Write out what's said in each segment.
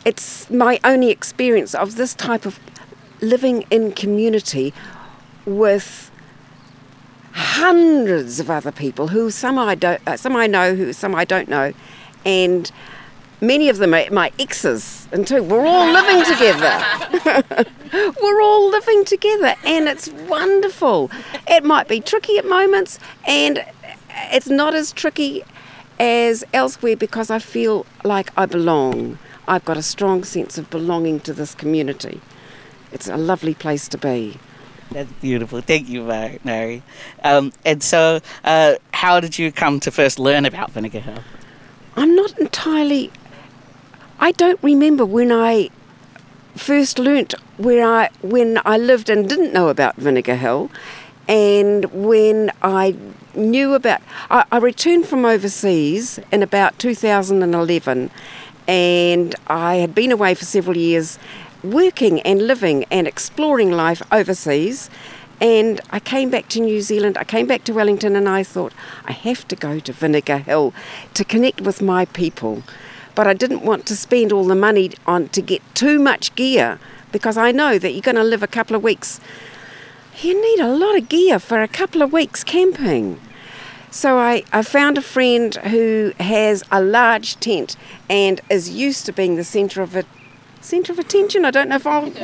it's my only experience of this type of living in community with hundreds of other people who some I know, who some I don't know, and many of them are my exes, and too. We're all living together. We're all living together, and it's wonderful. It might be tricky at moments, and it's not as tricky as elsewhere because I feel like I belong. I've got a strong sense of belonging to this community. It's a lovely place to be. That's beautiful. Thank you, Mary. And so, how did you come to first learn about Vinegar Hill? I'm not entirely... I don't remember when I first learnt when I lived and didn't know about Vinegar Hill, and when I knew about... I returned from overseas in about 2011, and I had been away for several years working and living and exploring life overseas, and I came back to New Zealand, I came back to Wellington, and I thought, I have to go to Vinegar Hill to connect with my people. But I didn't want to spend all the money on to get too much gear, because I know that you're going to live a couple of weeks. You need a lot of gear for a couple of weeks camping. So I found a friend who has a large tent and is used to being the centre of attention. I don't know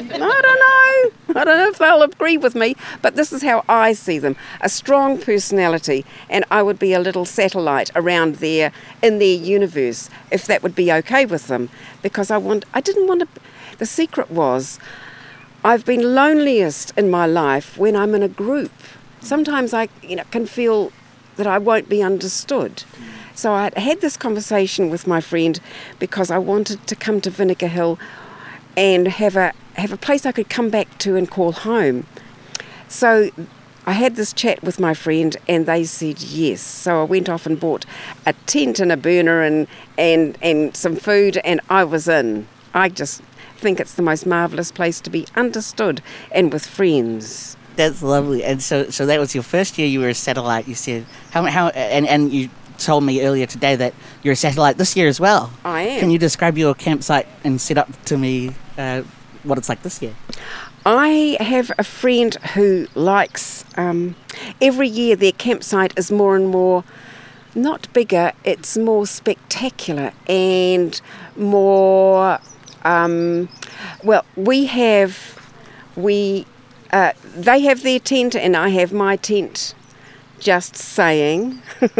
if they'll agree with me, but this is how I see them. A strong personality, and I would be a little satellite around there in their universe, if that would be okay with them, because I didn't want to... The secret was, I've been loneliest in my life when I'm in a group. Sometimes I can feel that I won't be understood. So I had this conversation with my friend because I wanted to come to Vinegar Hill and have a place I could come back to and call home. So I had this chat with my friend, and they said yes. So I went off and bought a tent and a burner and some food, and I was in. I just think it's the most marvellous place to be understood and with friends. That's lovely. And so that was your first year you were a satellite, you said. And you told me earlier today that you're a satellite this year as well. I am. Can you describe your campsite and set up to me what it's like this year? I have a friend who likes... every year their campsite is more and more... not bigger, it's more spectacular and more... they have their tent and I have my tent, just saying.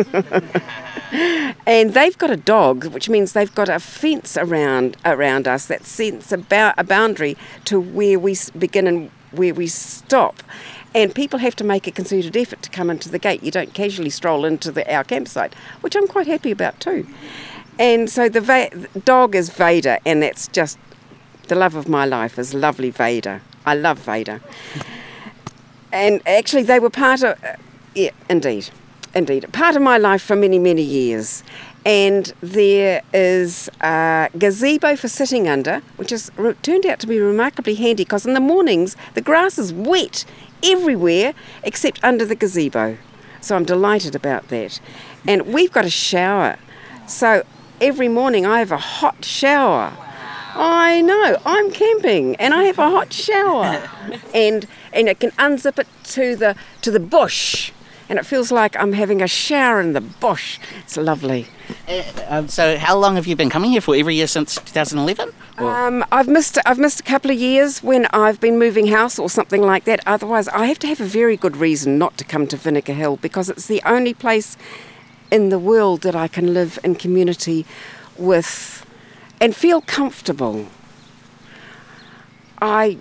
And they've got a dog, which means they've got a fence around us that sets a boundary to where we begin and where we stop. And people have to make a concerted effort to come into the gate. You don't casually stroll into our campsite, which I'm quite happy about too. And so the dog is Vader, and that's just the love of my life is lovely Vader. I love Vader. And actually they were part of... yeah, indeed, part of my life for many, many years. And there is a gazebo for sitting under, which has turned out to be remarkably handy because in the mornings the grass is wet everywhere except under the gazebo. So I'm delighted about that. And we've got a shower. So every morning I have a hot shower. I know, I'm camping and I have a hot shower. and I can unzip it to the bush. And it feels like I'm having a shower in the bush. It's lovely. So how long have you been coming here for? Every year since 2011? I've missed a couple of years when I've been moving house or something like that. Otherwise, I have to have a very good reason not to come to Vinegar Hill because it's the only place in the world that I can live in community with and feel comfortable. I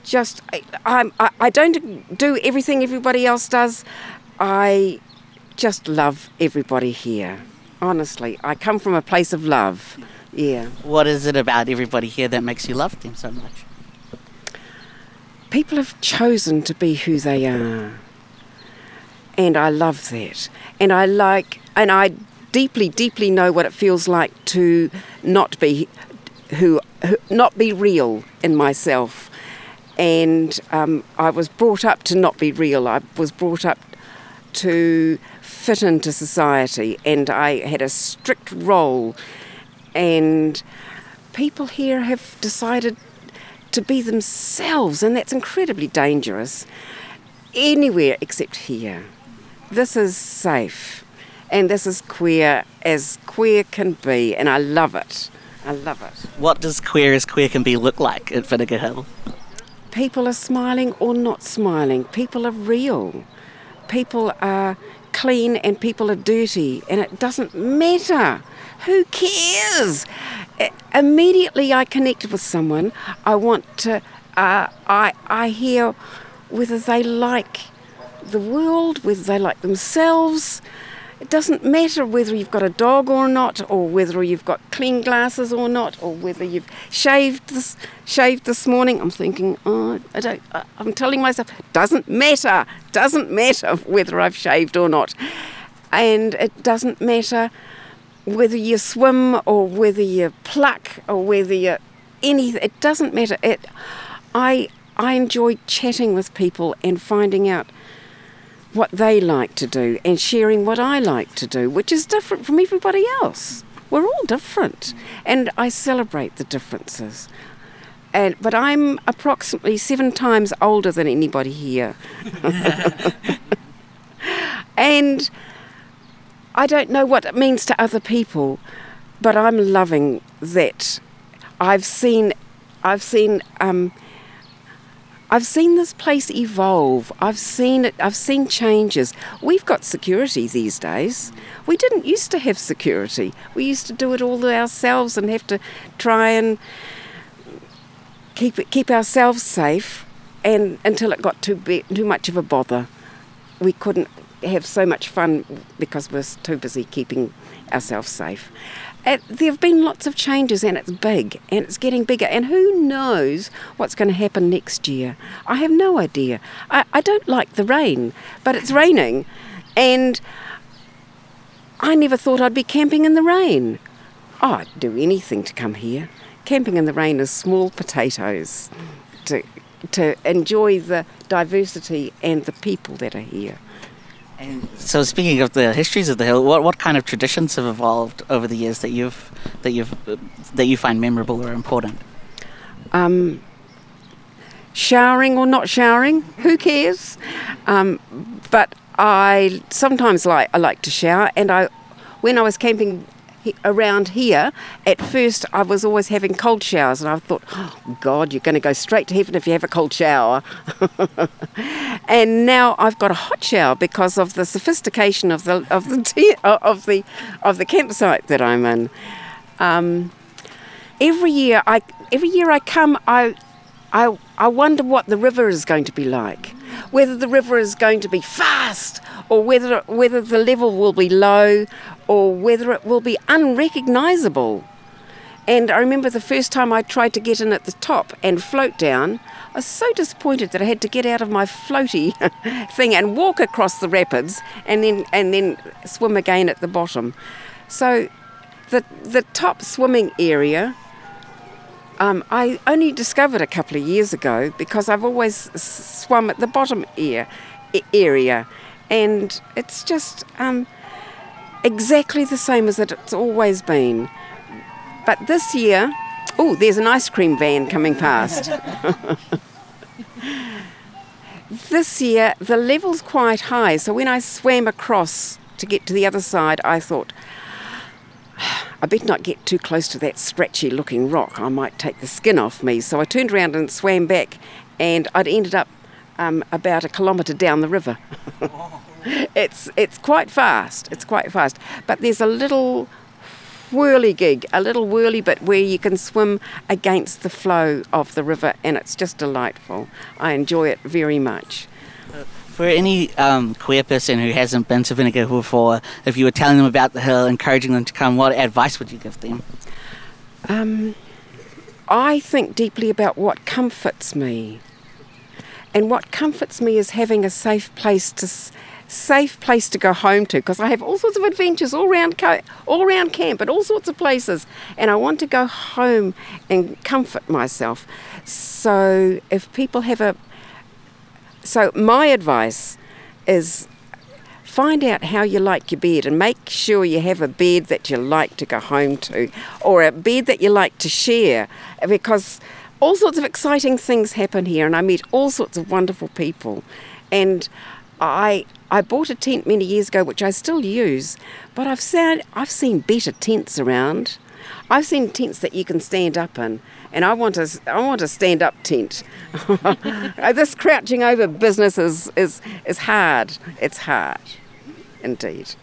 don't do everything everybody else does. I just love everybody here. Honestly, I come from a place of love. Yeah. What is it about everybody here that makes you love them so much? People have chosen to be who they are. And I love that. And I deeply, deeply know what it feels like to not be not be real in myself. And I was brought up to not be real. I was brought up to fit into society, and I had a strict role, and people here have decided to be themselves, and that's incredibly dangerous. Anywhere except here. This is safe, and this is queer as queer can be, and I love it. I love it. What does queer as queer can be look like at Vinegar Hill? People are smiling or not smiling. People are real. People are clean and people are dirty, and it doesn't matter. Who cares? Immediately I connect with someone, I want to, I hear whether they like the world, whether they like themselves. It doesn't matter whether you've got a dog or not, or whether you've got clean glasses or not, or whether you've shaved this morning. I'm thinking, I'm telling myself, doesn't matter whether I've shaved or not. And it doesn't matter whether you swim or whether you pluck or whether you anything. It doesn't matter. I enjoy chatting with people and finding out what they like to do and sharing what I like to do, which is different from everybody else. We're all different, and I celebrate the differences. But I'm approximately 7 times older than anybody here. And I don't know what it means to other people, but I'm loving that. I've seen this place evolve. I've seen it. I've seen changes. We've got security these days. We didn't used to have security. We used to do it all ourselves and have to try and keep ourselves safe. And until it got too much of a bother, we couldn't have so much fun because we're too busy keeping ourselves safe. There have been lots of changes, and it's big, and it's getting bigger, and who knows what's going to happen next year. I have no idea. I don't like the rain, but it's raining, and I never thought I'd be camping in the rain. Oh, I'd do anything to come here. Camping in the rain is small potatoes to enjoy the diversity and the people that are here. And so, speaking of the histories of the hill, what kind of traditions have evolved over the years that you find memorable or important? Showering or not showering, who cares? But I sometimes I like to shower, and when I was camping around here, at first I was always having cold showers, and I thought, oh God, you're going to go straight to heaven if you have a cold shower. And now I've got a hot shower because of the sophistication of the campsite that I'm in. Every year I come, I wonder what the river is going to be like. Whether the river is going to be fast, or whether the level will be low, or whether it will be unrecognisable. And I remember the first time I tried to get in at the top and float down, I was so disappointed that I had to get out of my floaty thing and walk across the rapids and then swim again at the bottom. So the top swimming area, I only discovered a couple of years ago because I've always swum at the bottom area, and it's just exactly the same as it's always been. But this year, there's an ice cream van coming past. This year, the level's quite high, so when I swam across to get to the other side, I thought, I better not get too close to that scratchy-looking rock. I might take the skin off me. So I turned around and swam back, and I'd ended up about 1 kilometre down the river. It's quite fast. It's quite fast. But there's a little whirly bit where you can swim against the flow of the river, and it's just delightful. I enjoy it very much. For any queer person who hasn't been to Vinegar Hill before, if you were telling them about the hill, encouraging them to come, what advice would you give them? I think deeply about what comforts me. And what comforts me is having a safe place to go home to, because I have all sorts of adventures all around camp at all sorts of places, and I want to go home and comfort myself. So if people have so my advice is find out how you like your bed and make sure you have a bed that you like to go home to, or a bed that you like to share, because all sorts of exciting things happen here, and I meet all sorts of wonderful people. And I bought a tent many years ago, which I still use, but I've seen better tents around. I've seen tents that you can stand up in, and I want a stand-up tent. This crouching over business is hard. It's hard, indeed.